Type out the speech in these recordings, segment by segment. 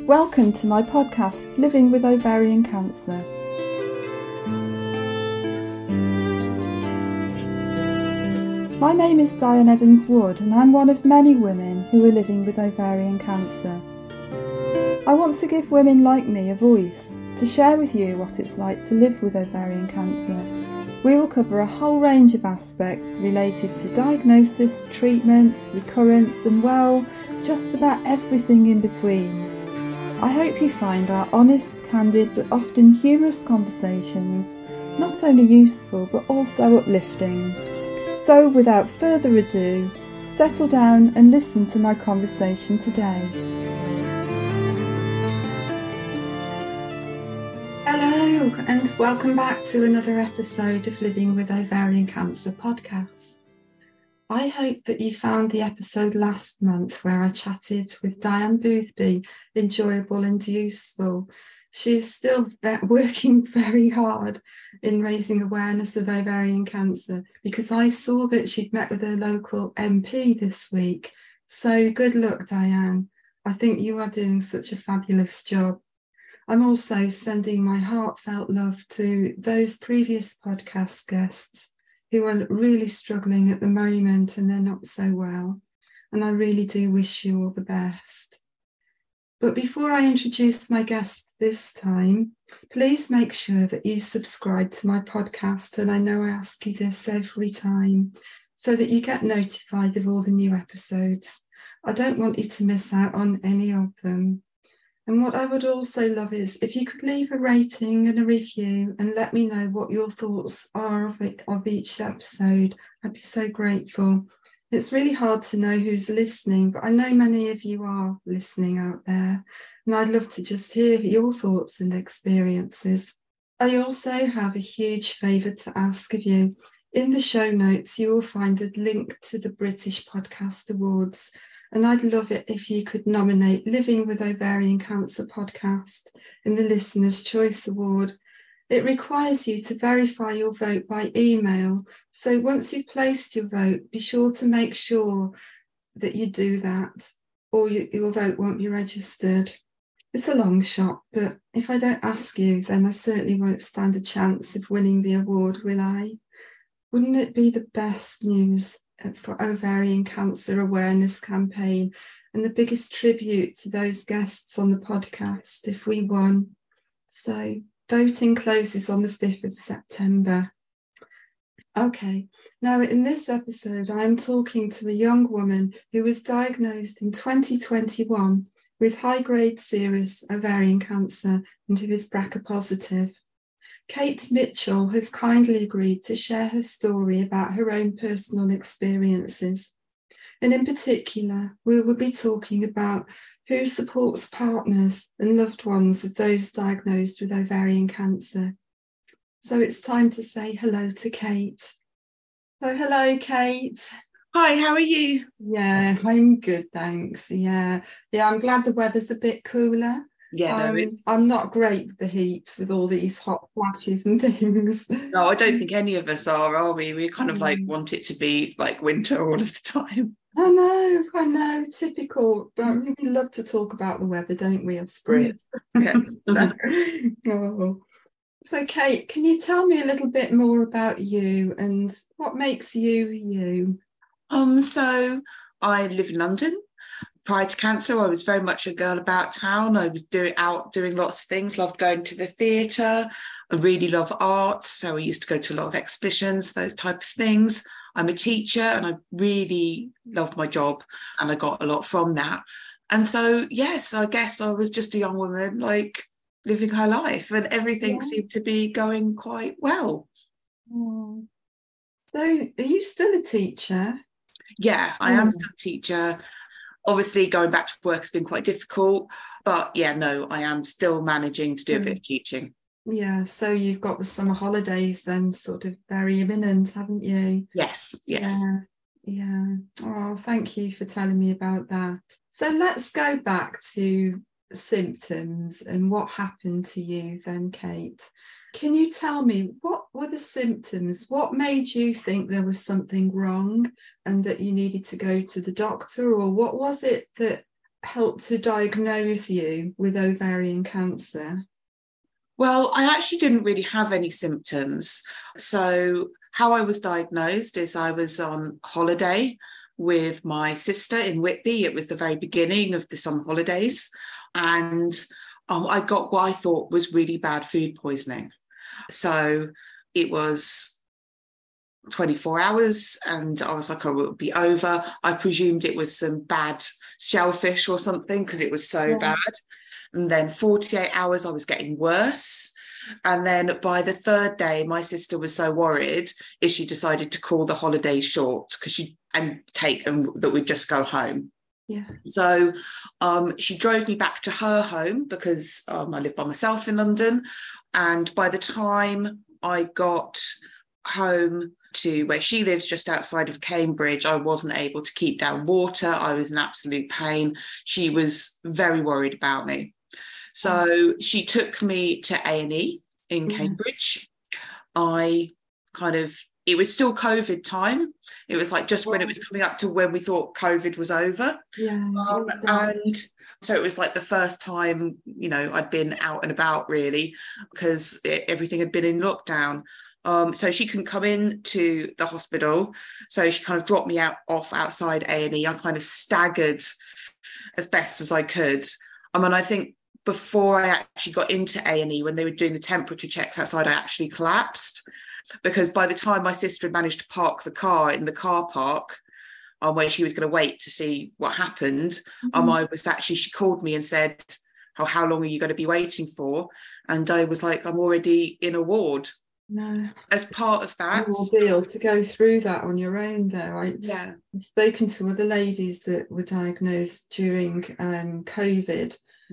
Welcome to my podcast, Living with Ovarian Cancer. My name is Diane Evans-Wood and I'm one of many women who are living with ovarian cancer. I want to give women like me a voice to share with you what it's like to live with ovarian cancer. We will cover a whole range of aspects related to diagnosis, treatment, recurrence and, well, just about everything in between. I hope you find our honest, candid but often humorous conversations not only useful but also uplifting. So without further ado, settle down and listen to my conversation today. Hello and welcome back to another episode of Living with Ovarian Cancer podcast. I hope that you found the episode last month where I chatted with Diane Boothby enjoyable and useful. She is still working very hard in raising awareness of ovarian cancer because I saw that she'd met with her local MP this week. So good luck, Diane. I think you are doing such a fabulous job. I'm also sending my heartfelt love to those previous podcast guests who are really struggling at the moment and they're not so well. And I really do wish you all the best. But before I introduce my guest this time, please make sure that you subscribe to my podcast. And I know I ask you this every time, so that you get notified of all the new episodes. I don't want you to miss out on any of them. And what I would also love is if you could leave a rating and a review and let me know what your thoughts are of each episode. I'd be so grateful. It's really hard to know who's listening, but I know many of you are listening out there. And I'd love to just hear your thoughts and experiences. I also have a huge favour to ask of you. In the show notes, you will find a link to the British Podcast Awards. And I'd love it if you could nominate Living with Ovarian Cancer podcast in the Listener's Choice Award. It requires you to verify your vote by email. So once you've placed your vote, be sure to make sure that you do that or your vote won't be registered. It's a long shot, but if I don't ask you, then I certainly won't stand a chance of winning the award, will I? Wouldn't it be the best news for ovarian cancer awareness campaign and the biggest tribute to those guests on the podcast if we won? So voting closes on the 5th of September. Okay, now in this episode I'm talking to a young woman who was diagnosed in 2021 with high-grade serous ovarian cancer and who is BRCA positive. Kate Mitchell has kindly agreed to share her story about her own personal experiences. And in particular, we will be talking about who supports partners and loved ones of those diagnosed with ovarian cancer. So it's time to say hello to Kate. So hello, Kate. Hi, how are you? Yeah, I'm good, thanks. Yeah, I'm glad the weather's a bit cooler. Yeah, I'm not great with the heat with all these hot flashes and things. No, I don't think any of us are we? We kind of like want it to be like winter all of the time. I know, typical. But we love to talk about the weather, don't we, of spring? Yes. Oh. So, Kate, can you tell me a little bit more about you and what makes you you? So I live in London. Prior to cancer, I was very much a girl about town. I was doing lots of things, loved going to the theatre. I really love art, so I used to go to a lot of exhibitions, those type of things. I'm a teacher and I really loved my job and I got a lot from that. And so, yes, I guess I was just a young woman, like living her life and everything seemed to be going quite well. Oh. So are you still a teacher? Yeah, I am still a teacher. Obviously, going back to work has been quite difficult, but yeah, no, I am still managing to do a bit of teaching. Yeah, so you've got the summer holidays then sort of very imminent, haven't you? Yes. Yeah. Oh, thank you for telling me about that. So let's go back to symptoms and what happened to you then, Kate. Can you tell me what were the symptoms? What made you think there was something wrong and that you needed to go to the doctor? Or what was it that helped to diagnose you with ovarian cancer? Well, I actually didn't really have any symptoms. So how I was diagnosed is I was on holiday with my sister in Whitby. It was the very beginning of the summer holidays. And I got what I thought was really bad food poisoning. So it was 24 hours and I was like, oh, it'll be over. I presumed it was some bad shellfish or something because it was so bad. And then 48 hours, I was getting worse. And then by the third day, my sister was so worried, she decided to call the holidays short because that we'd just go home. Yeah. So she drove me back to her home because I live by myself in London. And by the time I got home to where she lives, just outside of Cambridge, I wasn't able to keep down water. I was in absolute pain. She was very worried about me. So she took me to A&E in Cambridge. It was still COVID time. It was like just when it was coming up to when we thought COVID was over. And so it was like the first time, I'd been out and about really because everything had been in lockdown. So she couldn't come in to the hospital. So she kind of dropped me off outside A&E. I kind of staggered as best as I could. And I think before I actually got into A&E, when they were doing the temperature checks outside, I actually collapsed because by the time my sister had managed to park the car in the car park where she was going to wait to see what happened, she called me and said, how long are you going to be waiting for? And I was like, I'm already in a ward. No. As part of that, an ordeal to go through that on your own there. I've spoken to other ladies that were diagnosed during COVID,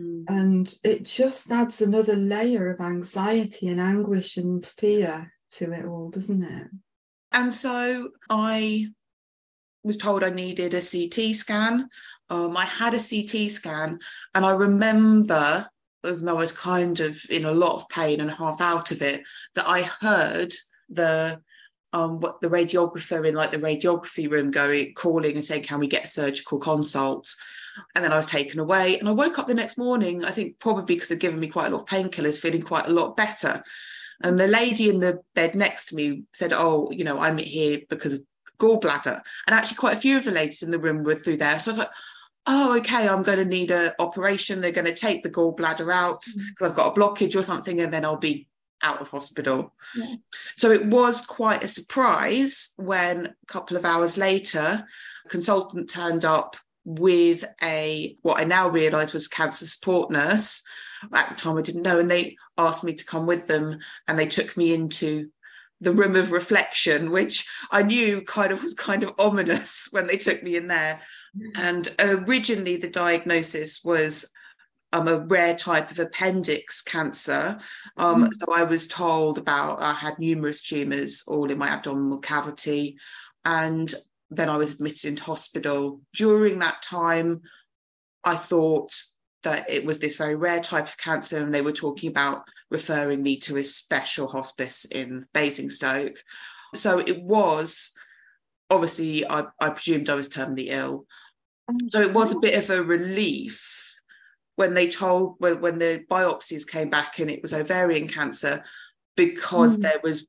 and it just adds another layer of anxiety and anguish and fear to it all, doesn't it? And so I was told I needed a CT scan. I had a CT scan, and I remember, even though I was kind of in a lot of pain and half out of it, that I heard the radiographer in like the radiography room calling and saying, can we get a surgical consult? And then I was taken away, and I woke up the next morning, I think probably because they'd given me quite a lot of painkillers, feeling quite a lot better. And the lady in the bed next to me said, I'm here because of gallbladder. And actually quite a few of the ladies in the room were through there. So I was like, oh, okay, I'm going to need an operation. They're going to take the gallbladder out because I've got a blockage or something, and then I'll be out of hospital. Yeah. So it was quite a surprise when a couple of hours later, a consultant turned up with what I now realise was a cancer support nurse. At the time I didn't know, and they asked me to come with them, and they took me into the room of reflection, which I knew was kind of ominous when they took me in there. And originally the diagnosis was a rare type of appendix cancer. So I was told I had numerous tumours all in my abdominal cavity, and then I was admitted into hospital. During that time, I thought that it was this very rare type of cancer, and they were talking about referring me to a special hospice in Basingstoke. So it was, obviously, I presumed I was terminally ill. So it was a bit of a relief when the biopsies came back and it was ovarian cancer, because there was,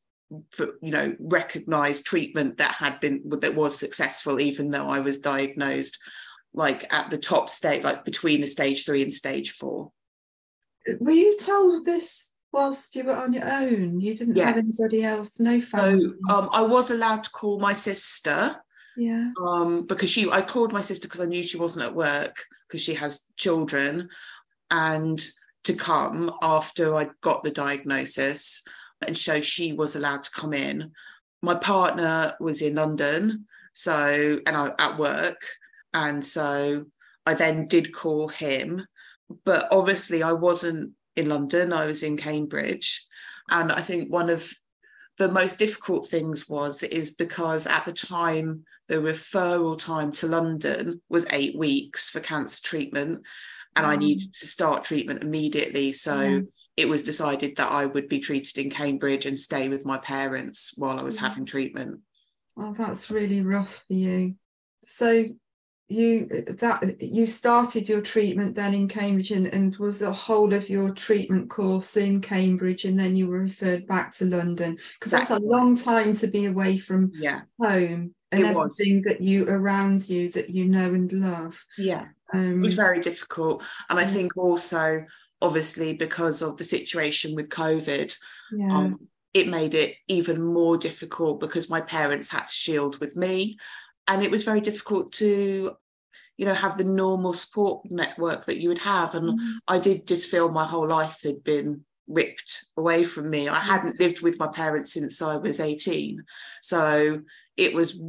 recognised treatment that was successful, even though I was diagnosed like at the top stage, like between the stage 3 and stage 4. Were you told this whilst you were on your own? You didn't have anybody else, no family? So I was allowed to call my sister. Yeah. Because I called my sister because I knew she wasn't at work because she has children, and to come after I got the diagnosis, and so she was allowed to come in. My partner was in London, at work, and so I then did call him, but obviously I wasn't in London, I was in Cambridge. And I think one of the most difficult things is because at the time the referral time to London was 8 weeks for cancer treatment, and I needed to start treatment immediately. So it was decided that I would be treated in Cambridge and stay with my parents while I was having treatment. Oh, that's really rough for you. So you started your treatment then in Cambridge, and was the whole of your treatment course in Cambridge, and then you were referred back to London, because that's a long time to be away from home and everything that you around you that you know and love. It was very difficult. And I think also, obviously, because of the situation with COVID, it made it even more difficult because my parents had to shield with me. And it was very difficult to, have the normal support network that you would have. And I did just feel my whole life had been ripped away from me. I hadn't lived with my parents since I was 18. So it was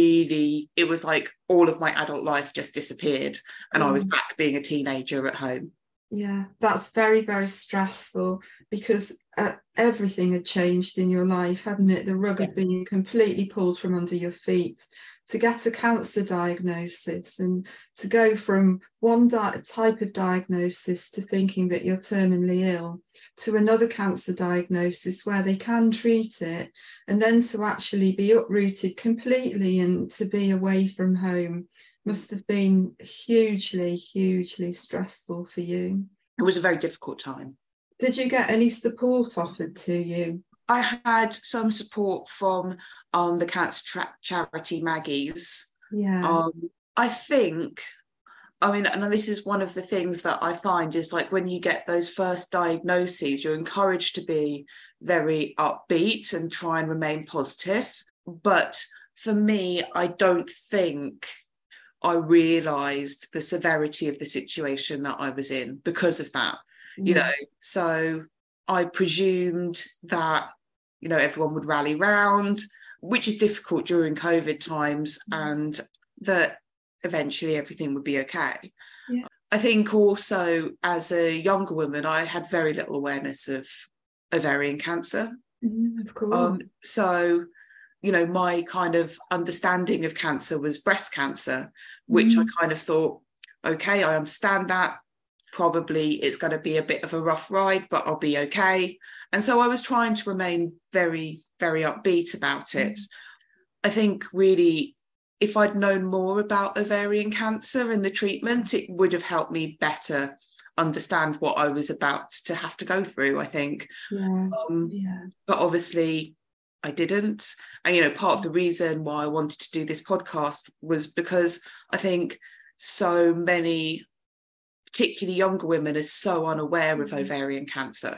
like all of my adult life just disappeared. And I was back being a teenager at home. Yeah, that's very, very stressful, because everything had changed in your life, hadn't it? The rug had been completely pulled from under your feet. To get a cancer diagnosis and to go from one type of diagnosis to thinking that you're terminally ill to another cancer diagnosis where they can treat it, and then to actually be uprooted completely and to be away from home must have been hugely, hugely stressful for you. It was a very difficult time. Did you get any support offered to you? I had some support from the cancer charity Maggie's. I think, and this is one of the things that I find is, like, when you get those first diagnoses, you're encouraged to be very upbeat and try and remain positive. But for me, I don't think I realised the severity of the situation that I was in because of that, So I presumed that, everyone would rally round, which is difficult during COVID times, and that eventually everything would be okay. I think also, as a younger woman, I had very little awareness of ovarian cancer. Of course. So, my kind of understanding of cancer was breast cancer, which I kind of thought, okay, I understand that. Probably it's going to be a bit of a rough ride, but I'll be okay. And so I was trying to remain very, very upbeat about it. I think really, if I'd known more about ovarian cancer and the treatment, it would have helped me better understand what I was about to have to go through, I think. But obviously I didn't. And, part of the reason why I wanted to do this podcast was because I think so many, particularly younger women, are so unaware of ovarian cancer.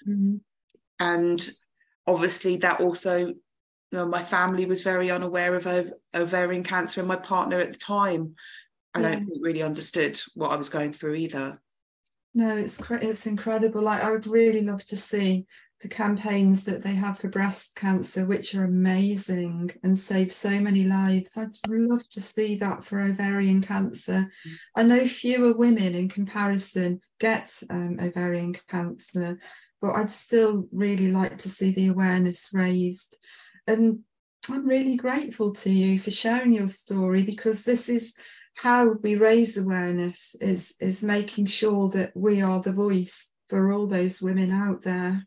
And obviously that also, my family was very unaware of ovarian cancer, and my partner at the time, I don't think really understood what I was going through either. No, it's incredible. Like, I would really love to see the campaigns that they have for breast cancer, which are amazing and save so many lives. I'd love to see that for ovarian cancer. I know fewer women in comparison get ovarian cancer, but I'd still really like to see the awareness raised. And I'm really grateful to you for sharing your story, because this is how we raise awareness, is making sure that we are the voice for all those women out there.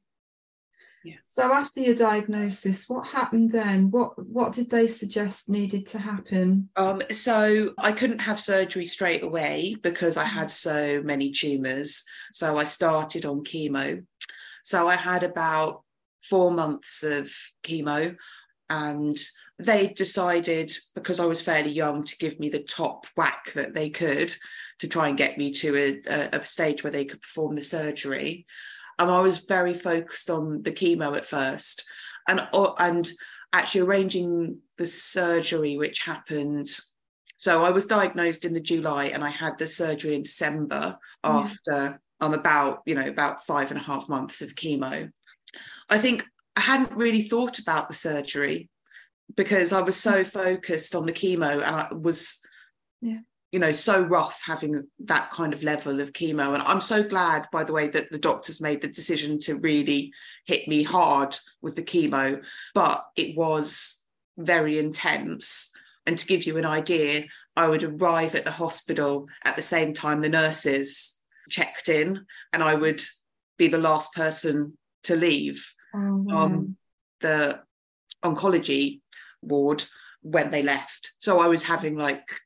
So after your diagnosis, what happened then? What did they suggest needed to happen? So I couldn't have surgery straight away because I had so many tumours. So I started on chemo. So I had about 4 months of chemo, and they decided, because I was fairly young, to give me the top whack that they could to try and get me to a stage where they could perform the surgery. And I was very focused on the chemo at first, and actually arranging the surgery, which happened. So I was diagnosed in the July, and I had the surgery in December after about 5.5 months of chemo. I think I hadn't really thought about the surgery because I was so focused on the chemo, and I was so rough having that kind of level of chemo. And I'm so glad, by the way, that the doctors made the decision to really hit me hard with the chemo, but it was very intense. And to give you an idea, I would arrive at the hospital at the same time the nurses checked in, and I would be the last person to leave. The oncology ward. when they left. So I was having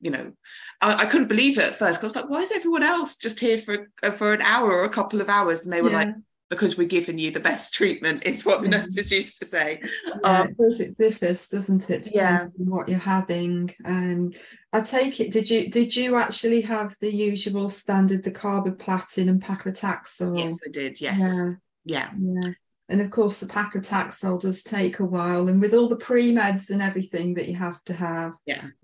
I couldn't believe it at first, because I was like, why is everyone else just here for an hour or a couple of hours? And they were like, because we're giving you the best treatment, is what the nurses used to say. It differs, doesn't it, depending on what you're having. I take it, did you actually have the usual standard, the carboplatin and paclitaxel? Yes, I did. Yes. Yeah. And of course, the paclitaxel does take a while, and with all the pre-meds and everything that you have to have.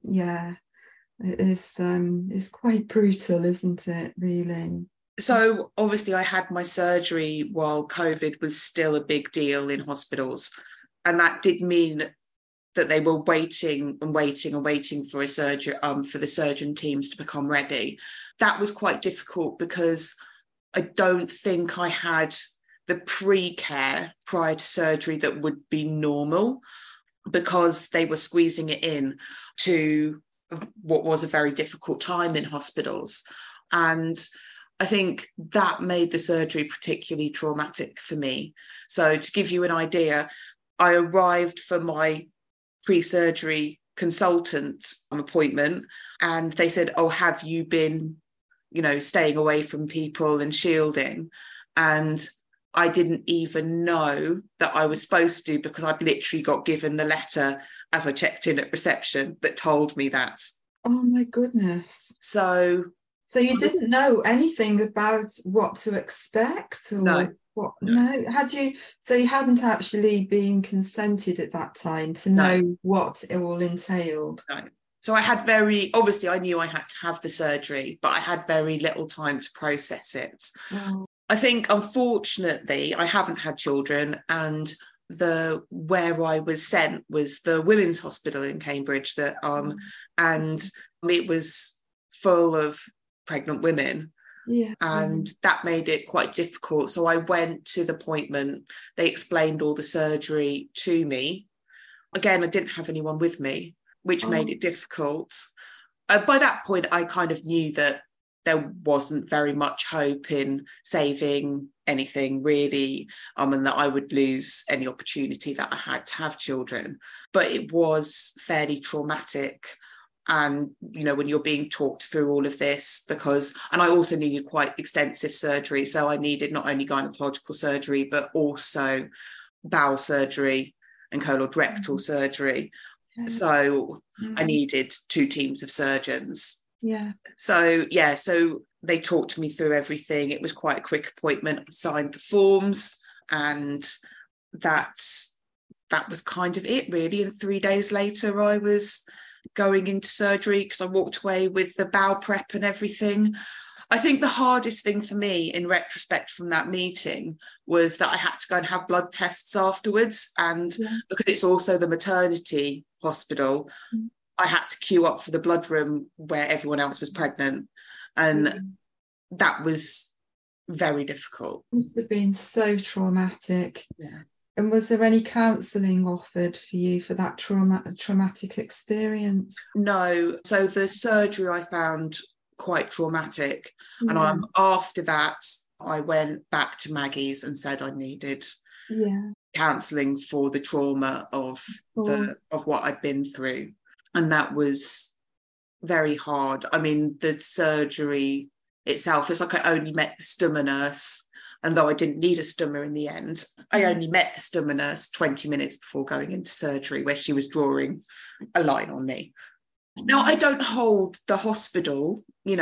It is quite brutal, isn't it, really? So obviously I had my surgery while COVID was still a big deal in hospitals. And that did mean that they were waiting for a surgery, for the surgeon teams to become ready. That was quite difficult, because I don't think I had the pre-care prior to surgery that would be normal, because they were squeezing it in to what was a very difficult time in hospitals. And I think that made the surgery particularly traumatic for me. So to give you an idea, I arrived for my pre-surgery consultant appointment, and they said, oh, have you been, staying away from people and shielding? And I didn't even know that I was supposed to, because I'd literally got given the letter as I checked in at reception that told me that. Oh my goodness. So you didn't know anything about what to expect? Or no. What? No. Had you? So you hadn't actually been consented at that time to know what it all entailed? No. So I had obviously I knew I had to have the surgery, but I had very little time to process it. Oh. I think, unfortunately, I haven't had children, and where I was sent was the Women's Hospital in Cambridge, and it was full of pregnant women. And that made it quite difficult. So I went to the appointment. They explained all the surgery to me. Again, I didn't have anyone with me, which made it difficult. By that point, I kind of knew that there wasn't very much hope in saving anything, really, and that I would lose any opportunity that I had to have children. But it was fairly traumatic. And, when you're being talked through all of this, and I also needed quite extensive surgery. So I needed not only gynecological surgery, but also bowel surgery and colorectal surgery. So I needed 2 teams of surgeons. So they talked me through everything. It was quite a quick appointment. I signed the forms, and that was kind of it, really. And 3 days later, I was going into surgery, because I walked away with the bowel prep and everything. I think the hardest thing for me in retrospect from that meeting was that I had to go and have blood tests afterwards. And because it's also the maternity hospital, I had to queue up for the blood room where everyone else was pregnant. And that was very difficult. It must have been so traumatic. And was there any counselling offered for you for that traumatic experience? No. So the surgery I found quite traumatic. And after that, I went back to Maggie's and said I needed counselling for the trauma of what I'd been through. And that was very hard. I mean, the surgery itself, it's like I only met the stomach nurse. And though I didn't need a stomach in the end, I only met the stomach nurse 20 minutes before going into surgery, where she was drawing a line on me. Now, I don't hold the hospital,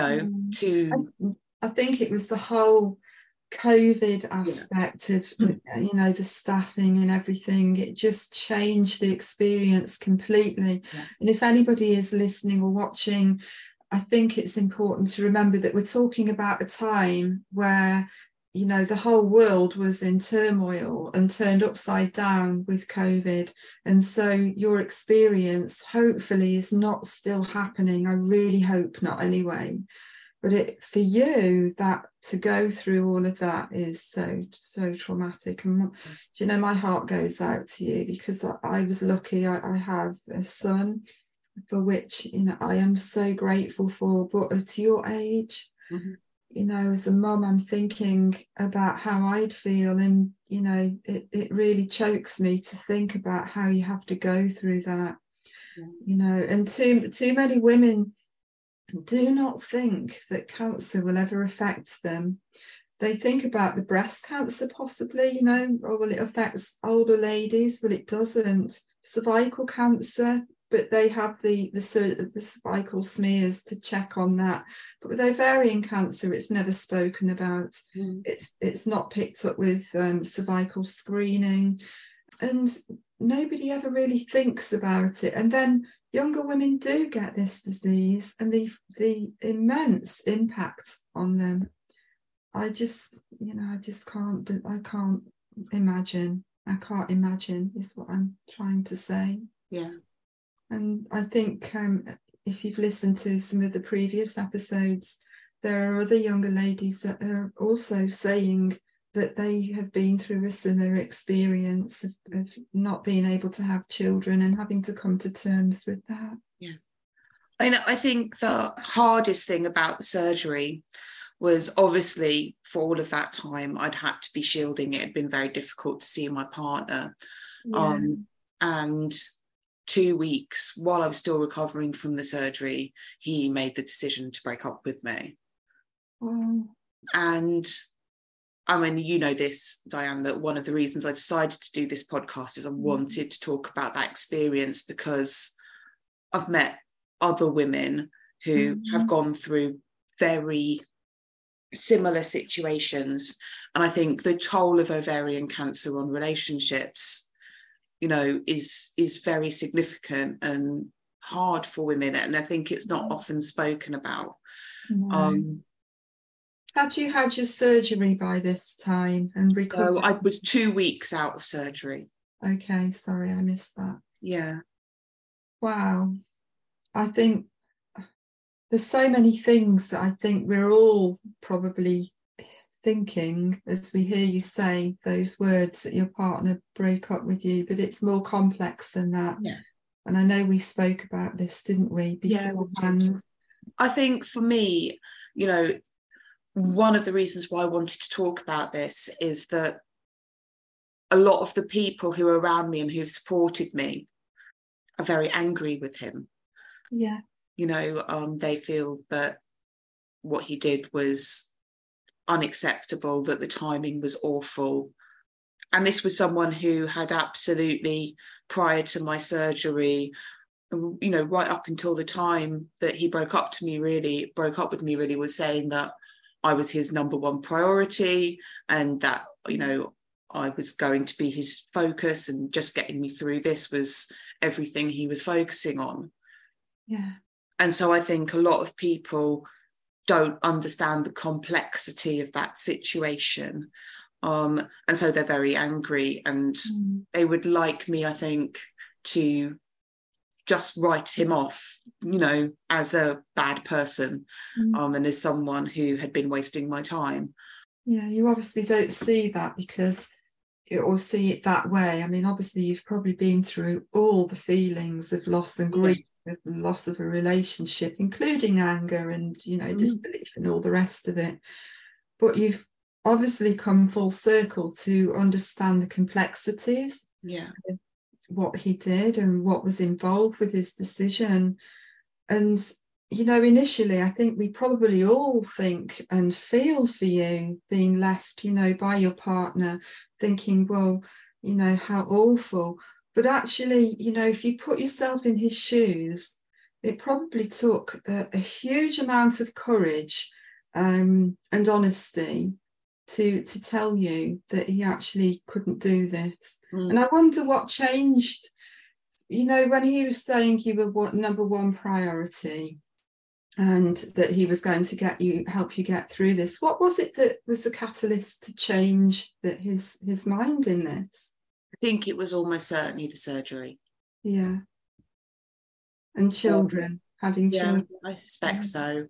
to... I think it was the whole COVID aspect of, the staffing and everything. It just changed the experience completely. And if anybody is listening or watching, I think it's important to remember that we're talking about a time where the whole world was in turmoil and turned upside down with COVID. And so your experience hopefully is not still happening. I really hope not anyway. But for you, that to go through all of that is so traumatic. And my heart goes out to you, because I was lucky. I have a son for which, I am so grateful for. But at your age, as a mum, I'm thinking about how I'd feel, and it really chokes me to think about how you have to go through that. you know, and too many women do not think that cancer will ever affect them. They think about the breast cancer possibly, you know, or will it affect older ladies? Well, it doesn't. Cervical cancer, but they have the cervical smears to check on that. But with ovarian cancer, it's never spoken about. It's not picked up with cervical screening, and nobody ever really thinks about it. And then younger women do get this disease, and the immense impact on them. I just can't imagine. I can't imagine is what I'm trying to say. Yeah. And I think if you've listened to some of the previous episodes, there are other younger ladies that are also saying that they have been through a similar experience of not being able to have children and having to come to terms with that. Yeah. I think the hardest thing about the surgery was obviously for all of that time I'd had to be shielding it. It had been very difficult to see my partner. Yeah. And 2 weeks while I was still recovering from the surgery, he made the decision to break up with me. And I mean, you know this, Diane, that one of the reasons I decided to do this podcast is I wanted to talk about that experience, because I've met other women who have gone through very similar situations, and I think the toll of ovarian cancer on relationships, you know, is very significant and hard for women, and I think it's not often spoken about. Had you had your surgery by this time and recovered? So I was 2 weeks out of surgery. Okay, sorry, I missed that. Yeah. Wow. I think there's so many things that I think we're all probably thinking as we hear you say those words that your partner broke up with you, but it's more complex than that. Yeah. And I know we spoke about this, didn't we, beforehand? Yeah, I think for me, you know, one of the reasons why I wanted to talk about this is that a lot of the people who are around me and who've supported me are very angry with him. Yeah. You know, they feel that what he did was unacceptable, that the timing was awful. And this was someone who had absolutely, prior to my surgery, you know, right up until the time that he broke up with me, really was saying that I was his number one priority, and that, you know, I was going to be his focus, and just getting me through this was everything he was focusing on. Yeah. And so I think a lot of people don't understand the complexity of that situation. And so they're very angry, and they would like me, I think, to just write him off, you know, as a bad person, and as someone who had been wasting my time. Yeah, you obviously don't see that because or see it that way. I mean, obviously you've probably been through all the feelings of loss and grief, of loss of a relationship, including anger and, you know, disbelief and all the rest of it. But you've obviously come full circle to understand the complexities of what he did and what was involved with his decision. And, you know, initially, I think we probably all think and feel for you being left, you know, by your partner, thinking, well, you know, how awful. But actually, you know, if you put yourself in his shoes, it probably took a huge amount of courage and honesty to tell you that he actually couldn't do this. And I wonder what changed, you know, when he was saying you were number one priority and that he was going to help you get through this. What was it that was the catalyst to change that his mind in this? I think it was almost certainly the surgery. Yeah. And children, having children. I suspect so.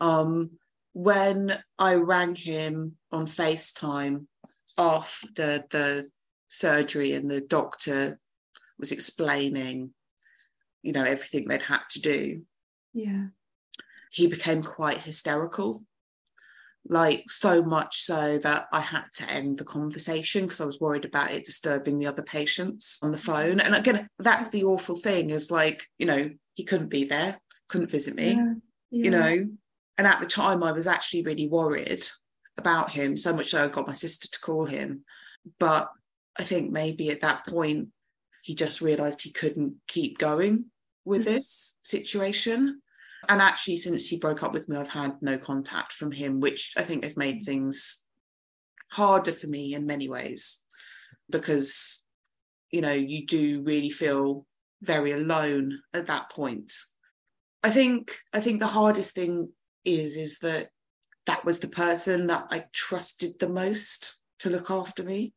When I rang him on FaceTime after the surgery and the doctor was explaining, you know, everything they'd had to do, he became quite hysterical, like so much so that I had to end the conversation because I was worried about it disturbing the other patients on the phone. And again, that's the awful thing, is like, you know, he couldn't be there, couldn't visit me, you know. And at the time I was actually really worried about him, so much so I got my sister to call him. But I think maybe at that point he just realised he couldn't keep going with this situation. And actually, since he broke up with me, I've had no contact from him, which I think has made things harder for me in many ways, because, you know, you do really feel very alone at that point. I think the hardest thing is that was the person that I trusted the most to look after me.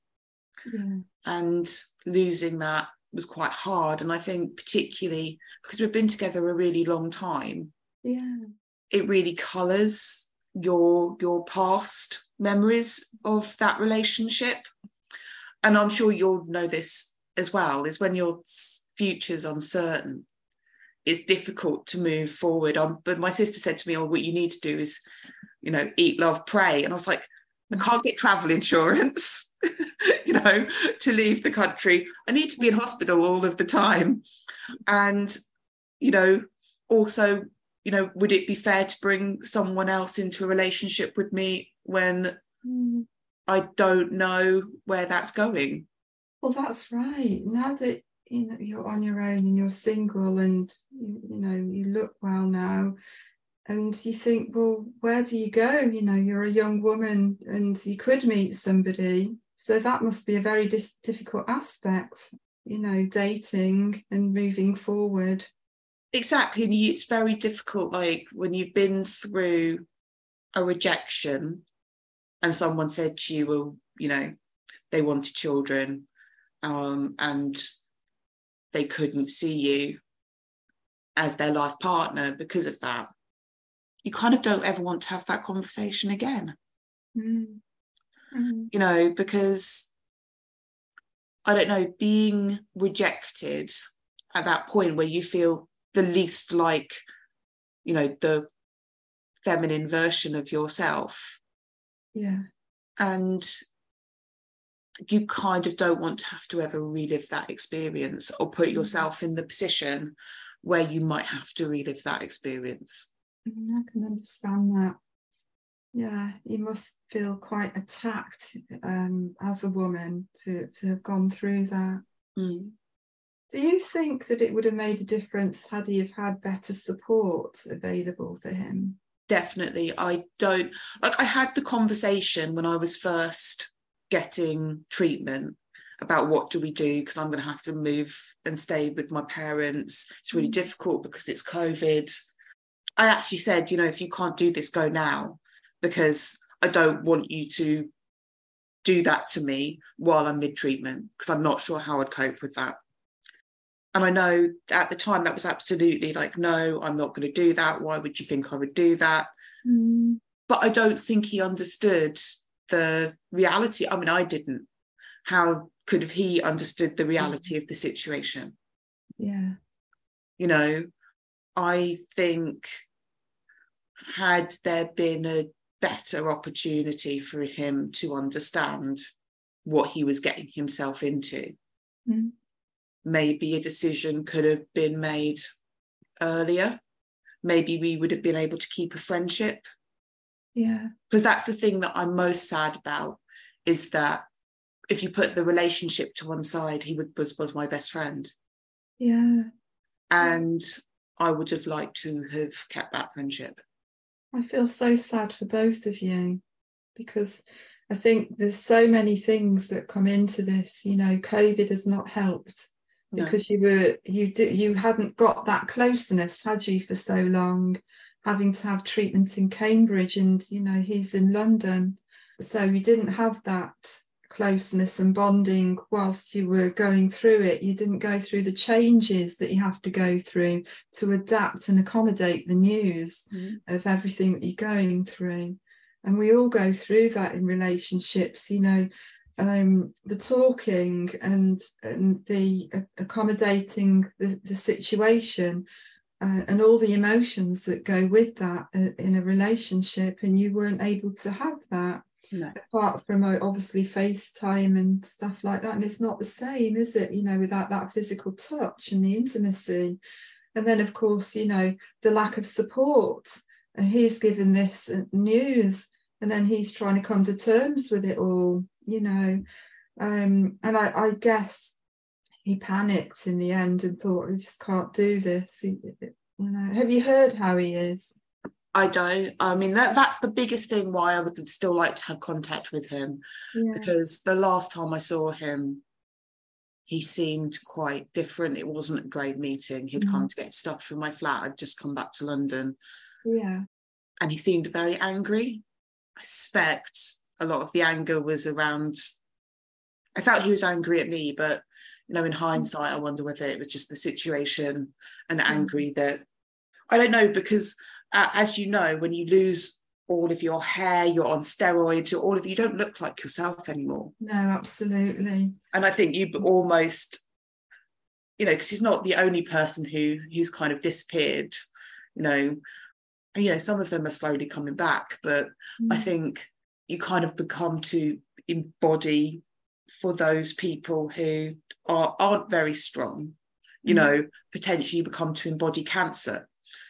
And losing that was quite hard. And I think particularly because we've been together a really long time, it really colours your past memories of that relationship. And I'm sure you'll know this as well, is when your future's uncertain, it's difficult to move forward. But my sister said to me, oh, what you need to do is, you know, eat, love, pray. And I was like, I can't get travel insurance, you know, to leave the country. I need to be in hospital all of the time. And, you know, also, you know, would it be fair to bring someone else into a relationship with me when I don't know where that's going? Well, that's right. Now that, you know, you're on your own and you're single and, you know, you look well now, and you think, well, where do you go? You know, you're a young woman and you could meet somebody. So that must be a very difficult aspect, you know, dating and moving forward. Exactly. And it's very difficult, like when you've been through a rejection and someone said to you, well, you know, they wanted children, and they couldn't see you as their life partner because of that. You kind of don't ever want to have that conversation again. You know, because I don't know, being rejected at that point where you feel the least like, you know, the feminine version of yourself. And you kind of don't want to have to ever relive that experience or put yourself in the position where you might have to relive that experience. I can understand that. Yeah, you must feel quite attacked as a woman to have gone through that. Do you think that it would have made a difference had he have had better support available for him? Definitely. I don't, like, I had the conversation when I was first getting treatment about what do we do, because I'm going to have to move and stay with my parents. It's really difficult because it's COVID. I actually said, you know, if you can't do this, go now, because I don't want you to do that to me while I'm mid-treatment, because I'm not sure how I'd cope with that. And I know at the time that was absolutely like, no, I'm not going to do that. Why would you think I would do that? But I don't think he understood the reality. I mean, I didn't. How could have he understood the reality of the situation? You know, I think had there been a better opportunity for him to understand what he was getting himself into, maybe a decision could have been made earlier. Maybe we would have been able to keep a friendship. Because that's the thing that I'm most sad about, is that if you put the relationship to one side, he was my best friend. And I would have liked to have kept that friendship. I feel so sad for both of you, because I think there's so many things that come into this. You know, COVID has not helped, because you hadn't got that closeness, had you, for so long, having to have treatment in Cambridge, and, you know, he's in London. So you didn't have that closeness and bonding whilst you were going through it. You didn't go through the changes that you have to go through to adapt and accommodate the news of everything that you're going through. And we all go through that in relationships, you know, the talking and the accommodating the situation. and all the emotions that go with that in a relationship, and you weren't able to have that. No. Apart from obviously FaceTime and stuff like that. And it's not the same, is it? Without that physical touch and the intimacy. And then, of course, the lack of support. And he's given this news, and then he's trying to come to terms with it all, And I guess he panicked in the end and thought, he just can't do this. Have you heard how he is? I don't. I mean, that's the biggest thing why I would still like to have contact with him. Yeah. Because the last time I saw him, he seemed quite different. It wasn't a great meeting. He'd come to get stuff from my flat. I'd just come back to London. Yeah. And he seemed very angry. I suspect a lot of the anger was around... I felt he was angry at me, but, in hindsight, I wonder whether it was just the situation and angry that... I don't know, because... as you know, when you lose all of your hair, you're on steroids, you don't look like yourself anymore. No, absolutely. And I think you almost, because he's not the only person who's kind of disappeared, and, some of them are slowly coming back, but I think you kind of become to embody for those people who aren't very strong, potentially you become to embody cancer.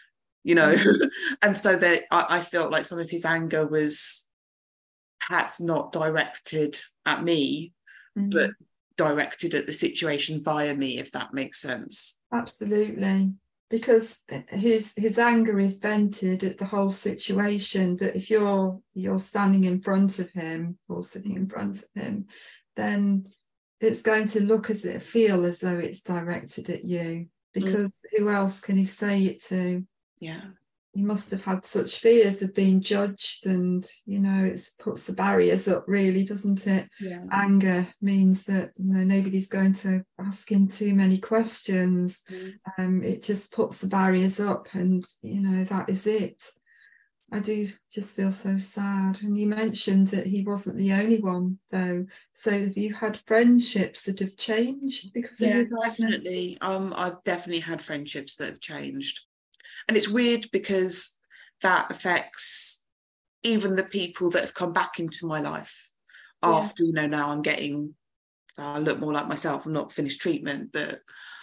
And so that I felt like some of his anger was perhaps not directed at me, but directed at the situation via me, if that makes sense. Absolutely, because his anger is vented at the whole situation, but if you're standing in front of him or sitting in front of him, then it's going to feel as though it's directed at you, because who else can he say it to? Yeah, he must have had such fears of being judged, and it puts the barriers up, really, doesn't it? Yeah. Anger means that nobody's going to ask him too many questions. It just puts the barriers up, and that is it. I do just feel so sad. And you mentioned that he wasn't the only one, though. So have you had friendships that have changed because of your diagnosis? Definitely. I've definitely had friendships that have changed. And it's weird because that affects even the people that have come back into my life after, now I'm getting, I look more like myself. I'm not finished treatment, but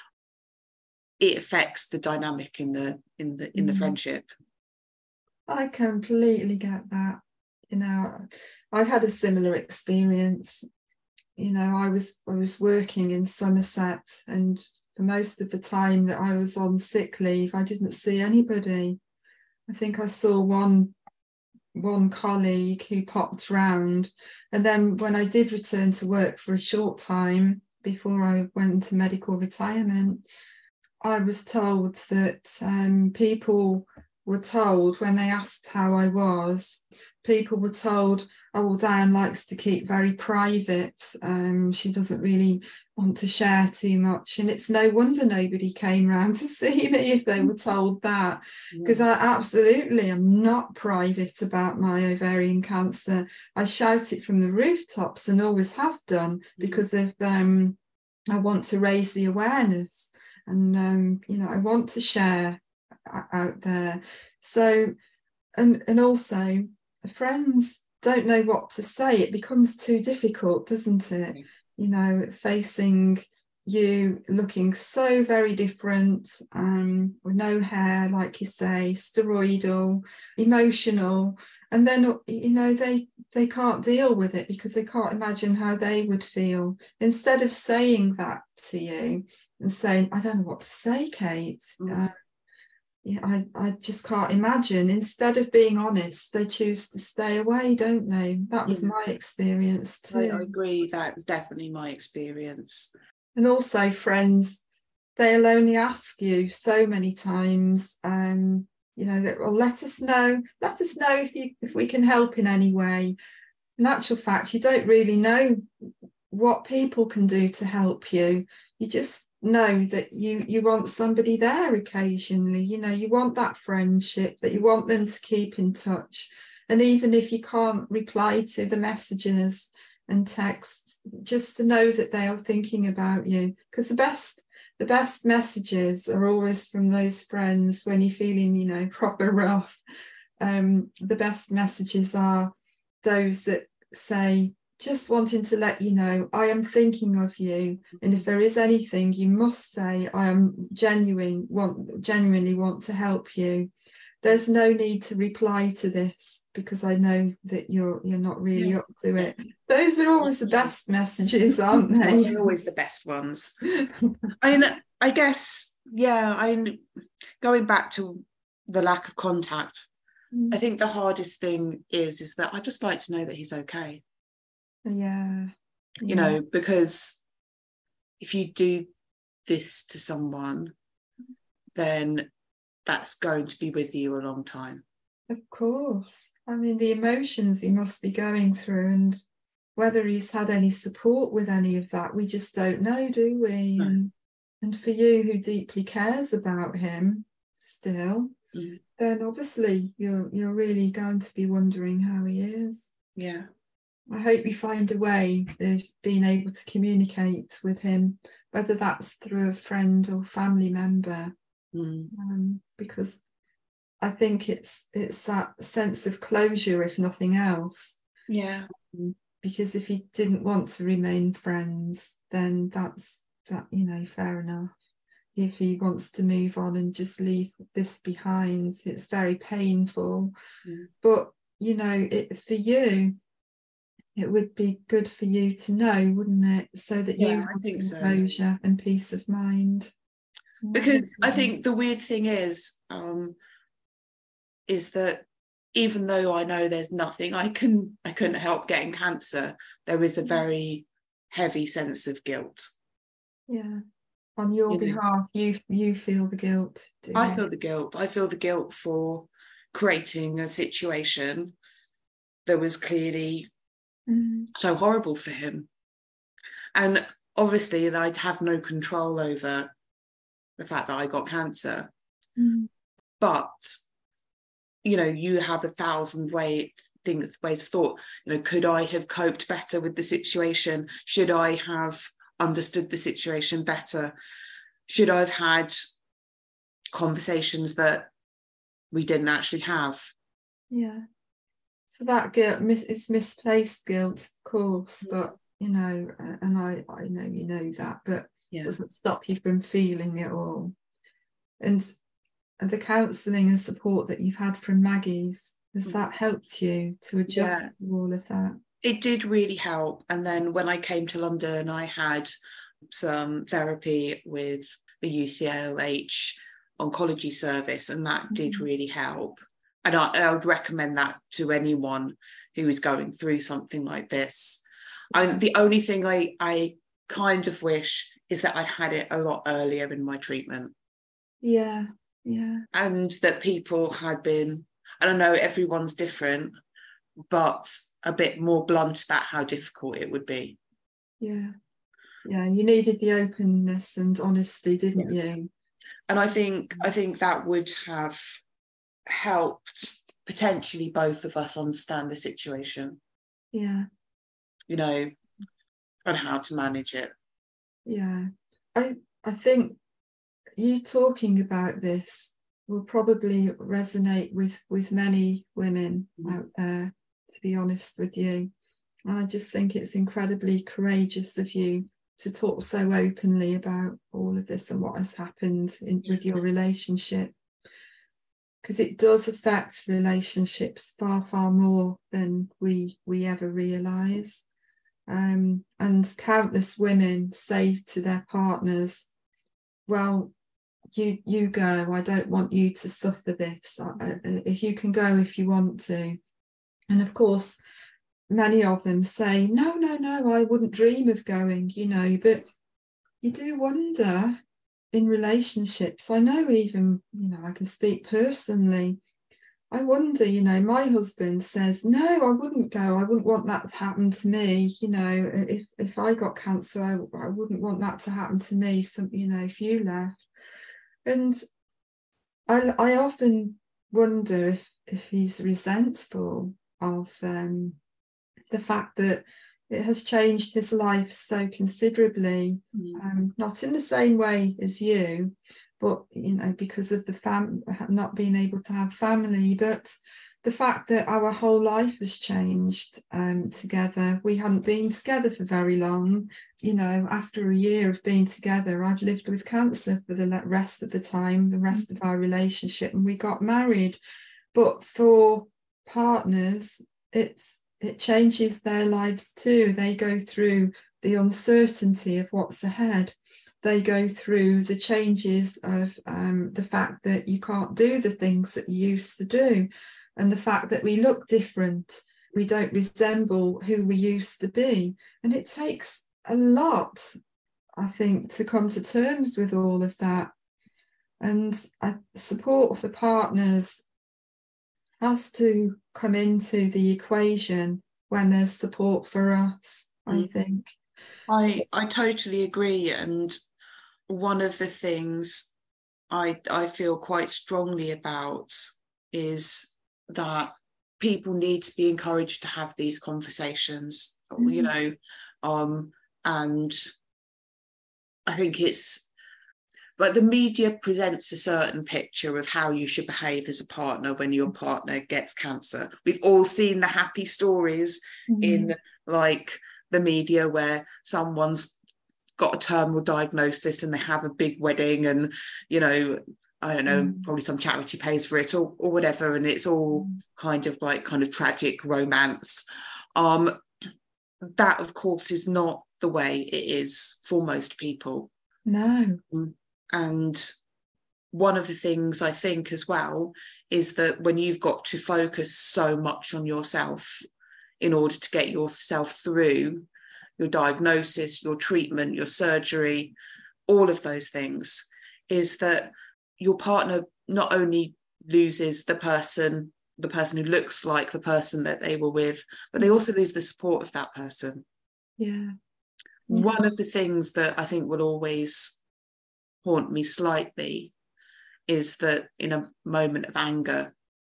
it affects the dynamic in the friendship. I completely get that. I've had a similar experience. I was working in Somerset, and for most of the time that I was on sick leave, I didn't see anybody. I think I saw one colleague who popped round, and then when I did return to work for a short time before I went into medical retirement, I was told that people were told, when they asked how I was, people were told, oh, well, Diane likes to keep very private. She doesn't really want to share too much. And it's no wonder nobody came round to see me if they were told that, because I absolutely am not private about my ovarian cancer. I shout it from the rooftops and always have done, because of I want to raise the awareness, and I want to share out there. So and also friends don't know what to say. It becomes too difficult, doesn't it? Facing you looking so very different, with no hair, like you say, steroidal, emotional, and then they can't deal with it because they can't imagine how they would feel. Instead of saying that to you and saying, I don't know what to say, Kate, I just can't imagine. Instead of being honest, they choose to stay away, don't they? That was my experience too. I agree. That was definitely my experience. And also friends, they'll only ask you so many times, that, well, let us know if we can help in any way. In actual fact, you don't really know what people can do to help you. You just know that you want somebody there occasionally. You want that friendship, that you want them to keep in touch. And even if you can't reply to the messages and texts, just to know that they are thinking about you, because the the best messages are always from those friends when you're feeling, you know, proper rough. The best messages are those that say, just wanting to let you know, I am thinking of you. And if there is anything, you must say, I am genuinely want to help you. There's no need to reply to this because I know that you're not really up to it. Those are always the best messages, aren't they? They're always the best ones. I guess, going back to the lack of contact, I think the hardest thing is that I just like to know that he's okay. Yeah. You know, because if you do this to someone, then that's going to be with you a long time. Of course. I mean, the emotions he must be going through, and whether he's had any support with any of that, we just don't know, do we? No. And for you, who deeply cares about him still, then obviously you're really going to be wondering how he is. Yeah. I hope you find a way of being able to communicate with him, whether that's through a friend or family member, because I think it's that sense of closure, if nothing else. Yeah. Because if he didn't want to remain friends, then that's fair enough. If he wants to move on and just leave this behind, it's very painful. But for you, it would be good for you to know, wouldn't it? So that you have some closure and peace of mind. Because I think the weird thing is that even though I know there's nothing I couldn't help getting cancer, there is a very heavy sense of guilt. Yeah. On your behalf, you feel the guilt. I feel the guilt. I feel the guilt for creating a situation that was clearly so horrible for him. And obviously that I'd have no control over the fact that I got cancer. But, you have 1,000 ways of thought. Could I have coped better with the situation? Should I have understood the situation better? Should I have had conversations that we didn't actually have? Yeah. So that guilt is misplaced guilt, of course, but and I know that, but it doesn't stop you from feeling it all. And the counselling and support that you've had from Maggie's, has that helped you to adjust to all of that? It did really help. And then when I came to London, I had some therapy with the UCLH oncology service, and that did really help. And I would recommend that to anyone who is going through something like this. The only thing I kind of wish is that I had it a lot earlier in my treatment. Yeah. And that people had been, I don't know, everyone's different, but a bit more blunt about how difficult it would be. Yeah, you needed the openness and honesty, didn't you? And I think that would have helped potentially both of us understand the situation. Yeah. And how to manage it. Yeah. I think you talking about this will probably resonate with many women out there, to be honest with you. And I just think it's incredibly courageous of you to talk so openly about all of this and what has happened with your relationship. Because it does affect relationships far, far more than we ever realise. And countless women say to their partners, well, you go, I don't want you to suffer this. If you can go if you want to. And of course, many of them say, no, I wouldn't dream of going, but you do wonder in relationships. I know even, I can speak personally. I wonder, my husband says, no, I wouldn't go. I wouldn't want that to happen to me. If I got cancer, I wouldn't want that to happen to me. So, if you left. And I often wonder if he's resentful of the fact that it has changed his life so considerably. Not in the same way as you, but because of the not being able to have family, but the fact that our whole life has changed together. We hadn't been together for very long. After a year of being together, I'd lived with cancer for the rest of the time, the rest of our relationship, and we got married. But for partners, it changes their lives too. They go through the uncertainty of what's ahead. They go through the changes of the fact that you can't do the things that you used to do, and the fact that we look different. We don't resemble who we used to be. And it takes a lot, I think, to come to terms with all of that. And support for partners has to come into the equation when there's support for us, I think. I totally agree. And one of the things I feel quite strongly about is that people need to be encouraged to have these conversations, and I think it's like the media presents a certain picture of how you should behave as a partner when your partner gets cancer. We've all seen the happy stories in like the media where someone's got a terminal diagnosis and they have a big wedding, and I don't know, probably some charity pays for it or whatever, and it's all kind of tragic romance. That, of course, is not the way it is for most people. No. And one of the things I think as well is that when you've got to focus so much on yourself in order to get yourself through your diagnosis, your treatment, your surgery, all of those things, is that your partner not only loses the person who looks like the person that they were with, but they also lose the support of that person. Yeah. One of the things that I think will always haunt me slightly is that in a moment of anger,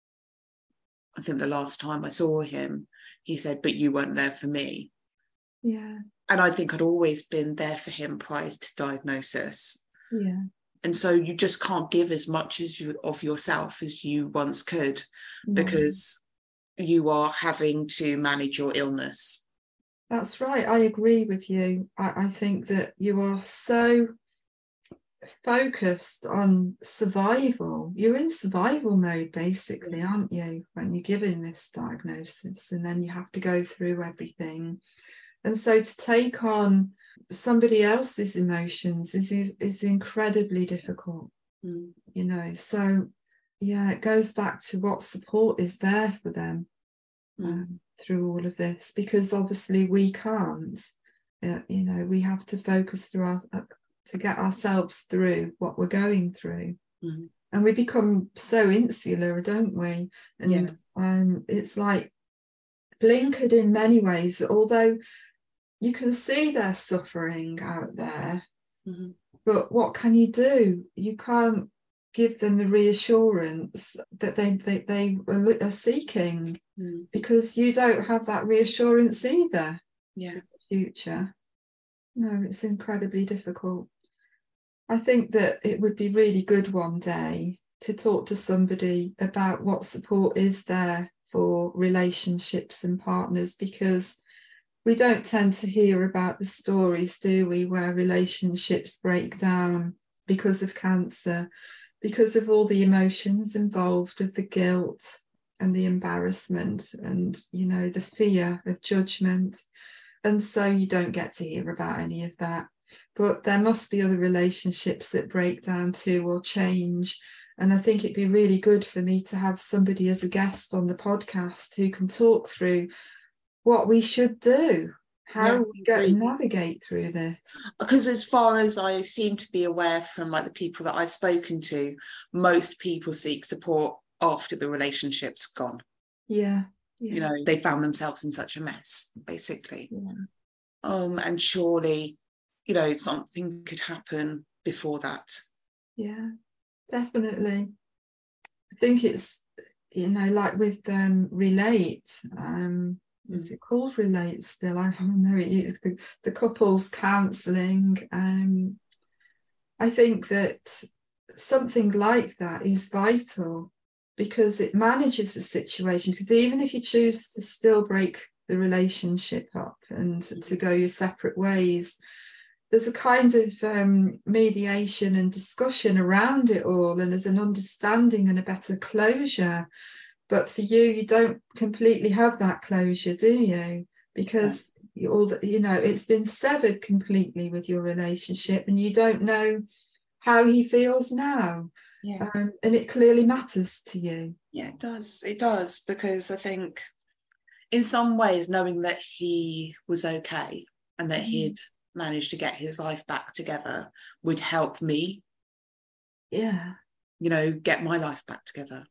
I think the last time I saw him, he said, "But you weren't there for me." Yeah. And I think I'd always been there for him prior to diagnosis. Yeah. And so you just can't give as much of yourself as you once could, because you are having to manage your illness. That's right. I agree with you. I think that you are so focused on survival. You're in survival mode, basically, aren't you, when you're given this diagnosis, and then you have to go through everything. And so to take on somebody else's emotions is incredibly difficult. So yeah, it goes back to what support is there for them through all of this, because obviously we can't. We have to focus to get ourselves through what we're going through. And we become so insular, don't we? And it's like blinkered in many ways, although you can see their suffering out there. But what can you do? You can't give them the reassurance that they are seeking, because you don't have that reassurance either. In the future. No, it's incredibly difficult. I think that it would be really good one day to talk to somebody about what support is there for relationships and partners, because we don't tend to hear about the stories, do we, where relationships break down because of cancer, because of all the emotions involved, of the guilt and the embarrassment and, the fear of judgment. And so you don't get to hear about any of that. But there must be other relationships that break down too or change. And I think it'd be really good for me to have somebody as a guest on the podcast who can talk through what we should do, how we navigate through this. Because as far as I seem to be aware from the people that I've spoken to, most people seek support after the relationship's gone. Yeah. They found themselves in such a mess, basically. And surely, something could happen before that. Yeah, definitely. I think it's, like with Relate, is it called Relate still? I don't know. The couples counselling. I think that something like that is vital because it manages the situation. Because even if you choose to still break the relationship up and to go your separate ways, there's a kind of mediation and discussion around it all, and there's an understanding and a better closure. But for you, you don't completely have that closure, do you? Because it's been severed completely with your relationship, and you don't know how he feels now. Yeah. And it clearly matters to you. Yeah, it does, because I think in some ways knowing that he was okay and that he'd managed to get his life back together would help me, get my life back together.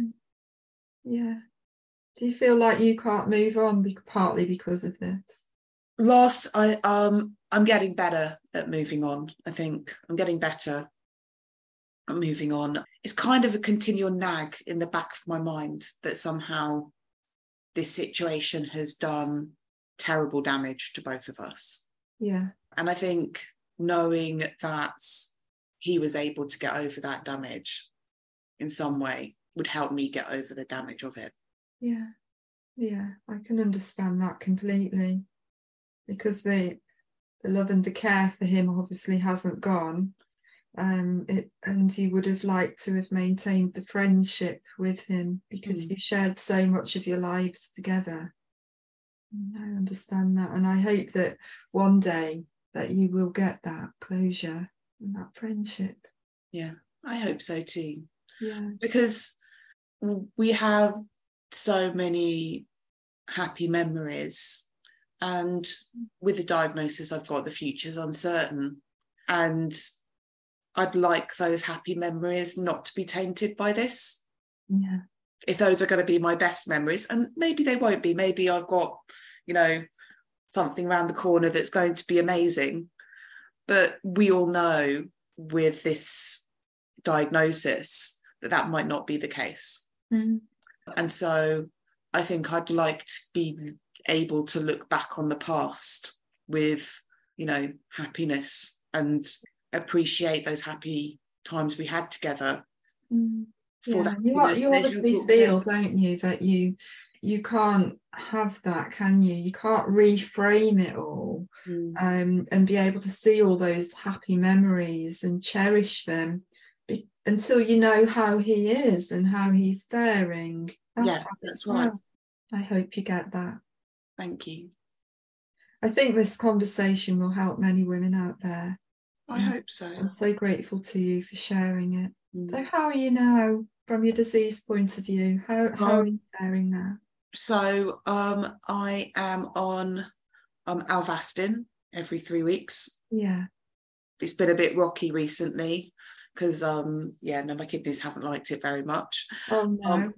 Yeah. Do you feel like you can't move on partly because of this? Ross, I'm getting better at moving on. I think I'm getting better at moving on. It's kind of a continual nag in the back of my mind that somehow this situation has done terrible damage to both of us. Yeah. And I think knowing that he was able to get over that damage in some way would help me get over the damage of it. Yeah. Yeah, I can understand that completely, because the love and the care for him obviously hasn't gone. And you would have liked to have maintained the friendship with him because you shared so much of your lives together. I understand that, and I hope that one day that you will get that closure and that friendship. Yeah, I hope so too. Yeah, because we have so many happy memories, and with the diagnosis I've got, the future's uncertain, and I'd like those happy memories not to be tainted by this. Yeah. If those are going to be my best memories, and maybe they won't be, maybe I've got, something around the corner that's going to be amazing. But we all know with this diagnosis that might not be the case. And so I think I'd like to be able to look back on the past with, happiness and appreciate those happy times we had together. Yeah, you obviously feel, don't you, that you can't have that, can you? You can't reframe it all and be able to see all those happy memories and cherish them until you know how he is and how he's faring. That's right. I hope you get that. Thank you. I think this conversation will help many women out there. I hope so. I'm so grateful to you for sharing it. So how are you now from your disease point of view? How are you faring now? So I am on Avastin every 3 weeks. Yeah. It's been a bit rocky recently because my kidneys haven't liked it very much. Oh no.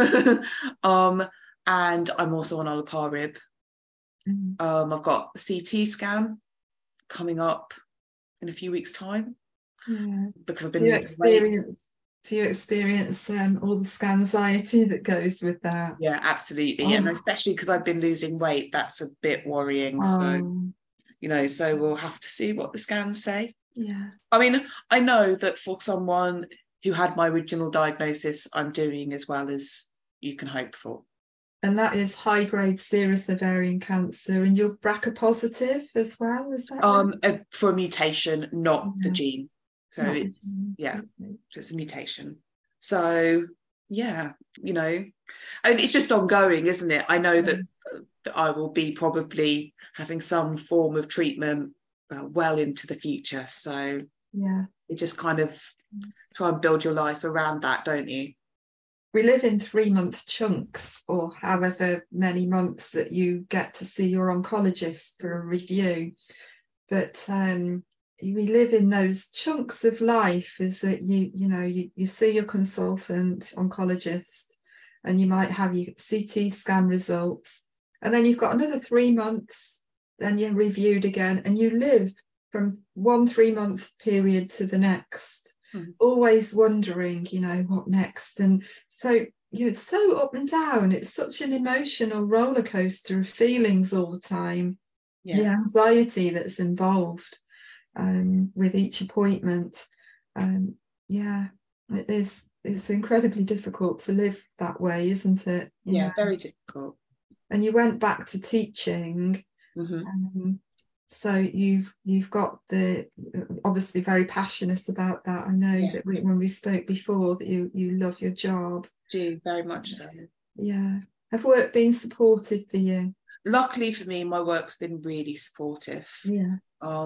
And I'm also on olaparib. I've got a CT scan coming up in a few weeks' time. Yeah. Because I've been Do you experience all the scan anxiety that goes with that? Yeah, absolutely. And especially because I've been losing weight, that's a bit worrying. So we'll have to see what the scans say. Yeah. I mean, I know that for someone who had my original diagnosis, I'm doing as well as you can hope for. And that is high-grade serous ovarian cancer, and you're BRCA positive as well, is that right? For a mutation, not the gene. So it's a mutation. So and it's just ongoing, isn't it? I know that I will be probably having some form of treatment well into the future. So you just kind of try and build your life around that, don't you? We live in 3-month chunks, or however many months that you get to see your oncologist for a review. But we live in those chunks of life, is that you see your consultant oncologist, and you might have your CT scan results, and then you've got another 3 months, then you're reviewed again, and you live from one 3-month period to the next, always wondering, what next. And so it's so up and down. It's such an emotional roller coaster of feelings all the time. The anxiety that's involved with each appointment. Yeah, it is. It's incredibly difficult to live that way, isn't it? Yeah, very difficult. And you went back to teaching. So you've got the, obviously very passionate about that. I know that when we spoke before that you love your job. Do, very much so. Yeah. Have work been supportive for you? Luckily for me, my work's been really supportive. Yeah.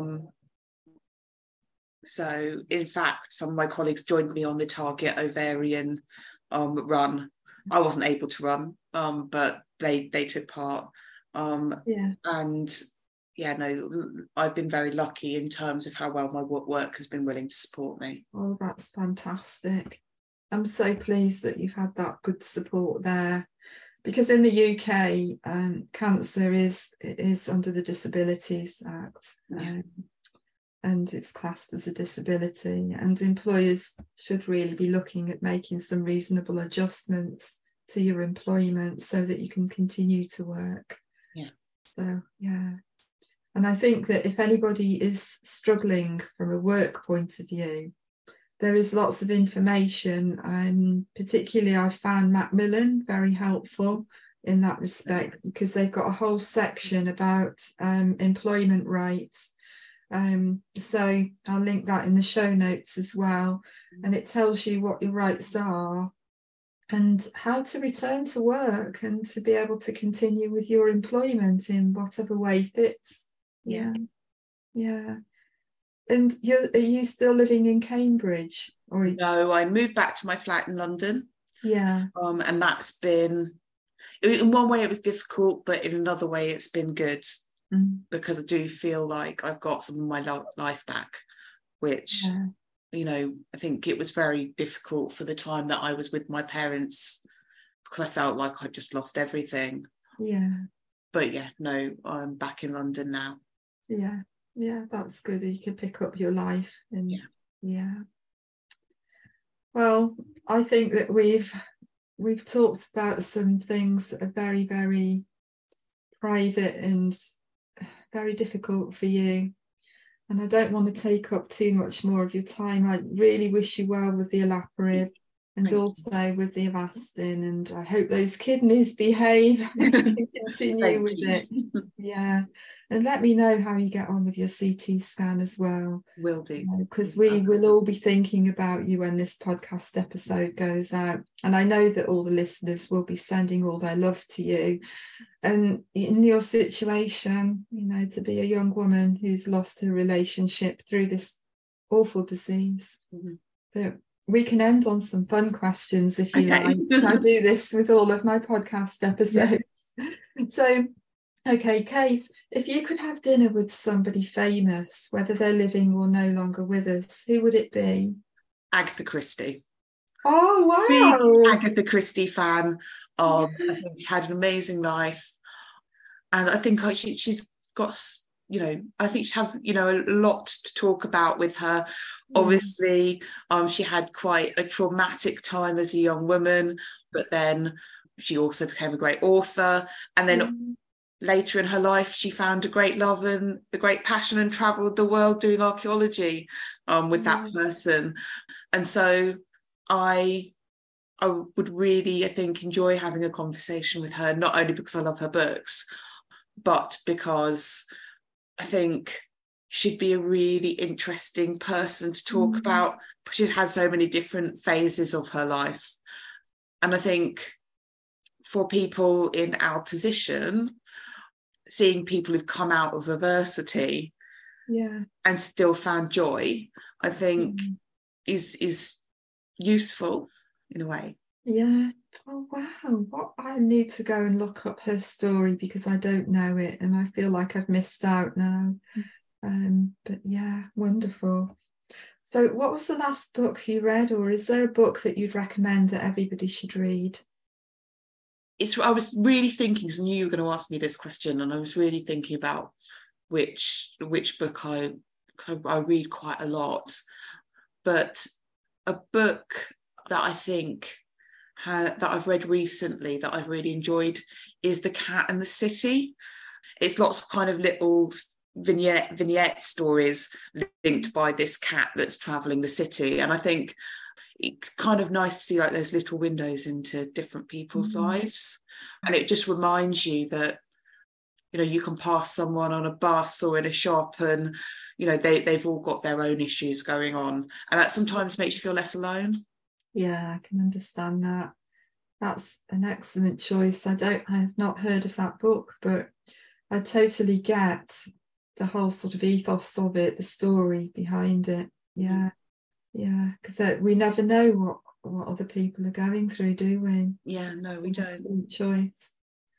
So in fact, some of my colleagues joined me on the Target Ovarian run. I wasn't able to run, but they took part. And yeah, no, I've been very lucky in terms of how well my work has been willing to support me. Oh, that's fantastic. I'm so pleased that you've had that good support there, because in the UK, cancer is under the Disabilities Act, and it's classed as a disability, and employers should really be looking at making some reasonable adjustments to your employment so that you can continue to work. So and I think that if anybody is struggling from a work point of view, there is lots of information, and particularly I found Macmillan very helpful in that respect, because they've got a whole section about employment rights. So I'll link that in the show notes as well, and it tells you what your rights are and how to return to work and to be able to continue with your employment in whatever way fits. And are you still living in Cambridge? Or no, I moved back to my flat in London. And that's been, in one way it was difficult, but in another way it's been good, because I do feel like I've got some of my life back, which you know, I think it was very difficult for the time that I was with my parents, because I felt like I just lost everything. But yeah, no, I'm back in London now. Yeah, that's good. You can pick up your life. And well, I think that we've talked about some things that are very, very private and very difficult for you, and I don't want to take up too much more of your time. I really wish you well with the olaparib and also with the Avastin, and I hope those kidneys behave and continue with it. And let me know how you get on with your CT scan as well. Will do. Because we will all be thinking about you when this podcast episode goes out. And I know that all the listeners will be sending all their love to you. And in your situation, you know, to be a young woman who's lost her relationship through this awful disease. But we can end on some fun questions if you like. I do this with all of my podcast episodes. So, okay, Kate, if you could have dinner with somebody famous, whether they're living or no longer with us, who would it be? Agatha Christie. Oh, wow. Big Agatha Christie fan. I think she had an amazing life. And I think she's got, you know, I think she have, you know, a lot to talk about with her. Obviously, she had quite a traumatic time as a young woman, but then she also became a great author. And then later in her life, she found a great love and a great passion and travelled the world doing archaeology with that person. And so I would really, I think, enjoy having a conversation with her, not only because I love her books, but because I think she'd be a really interesting person to talk about, because she's had so many different phases of her life. And I think for people in our position, seeing people who've come out of adversity and still found joy, I think is useful in a way. Oh wow, what I need to go and look up her story, because I don't know it and I feel like I've missed out now. But yeah, wonderful. So what was the last book you read, or is there a book that you'd recommend that everybody should read? I was really thinking, because I knew you were going to ask me this question, and I was really thinking about which book I read quite a lot. But a book that I think that I've read recently that I've really enjoyed is The Cat and the City. It's lots of kind of little vignette stories linked by this cat that's traveling the city, and I think it's kind of nice to see like those little windows into different people's lives, and it just reminds you that, you know, you can pass someone on a bus or in a shop and, you know, they've all got their own issues going on, and that sometimes makes you feel less alone. Yeah, I can understand that. That's an excellent choice. I have not heard of that book, but I totally get the whole sort of ethos of it, the story behind it. Yeah, because we never know what other people are going through, do we? Yeah, no, we don't. Excellent choice.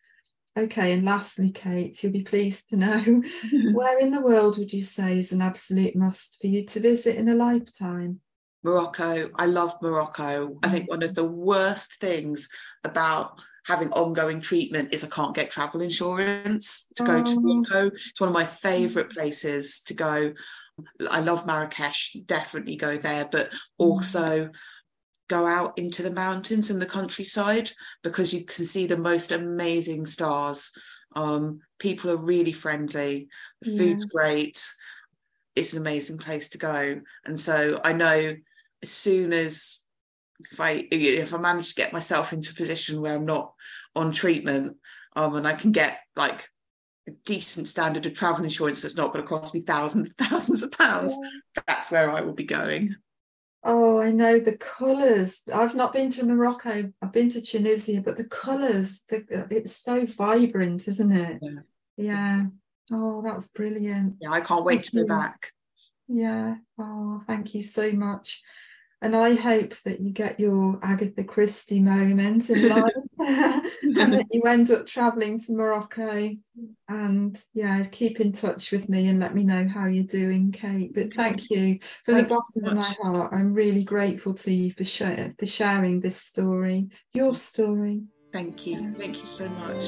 Okay, and lastly, Kate, you'll be pleased to know, where in the world would you say is an absolute must for you to visit in a lifetime? Morocco. I love Morocco. I think one of the worst things about having ongoing treatment is I can't get travel insurance to go to Morocco. It's one of my favourite places to go. I love Marrakesh, definitely go there, but also go out into the mountains and the countryside, because you can see the most amazing stars. People are really friendly, the food's great. It's an amazing place to go. And so I know as soon as if I manage to get myself into a position where I'm not on treatment, and I can get like a decent standard of travel insurance that's not going to cost me thousands of pounds, that's where I will be going. Oh, I know the colours. I've not been to Morocco. I've been to Tunisia, but the colours, it's so vibrant, isn't it? Yeah. Oh, that's brilliant. Yeah, I can't wait to go back. Yeah. Oh, thank you so much. And I hope that you get your Agatha Christie moment in life and that you end up travelling to Morocco. And yeah, keep in touch with me and let me know how you're doing, Kate. But thank you from the bottom of my heart. I'm really grateful to you for sharing this story, your story. Thank you. Thank you so much.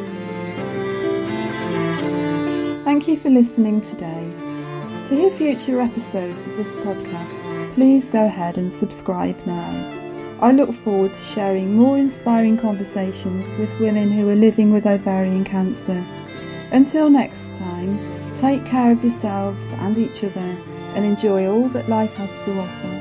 Thank you for listening today. To hear future episodes of this podcast, please go ahead and subscribe now. I look forward to sharing more inspiring conversations with women who are living with ovarian cancer. Until next time, take care of yourselves and each other and enjoy all that life has to offer.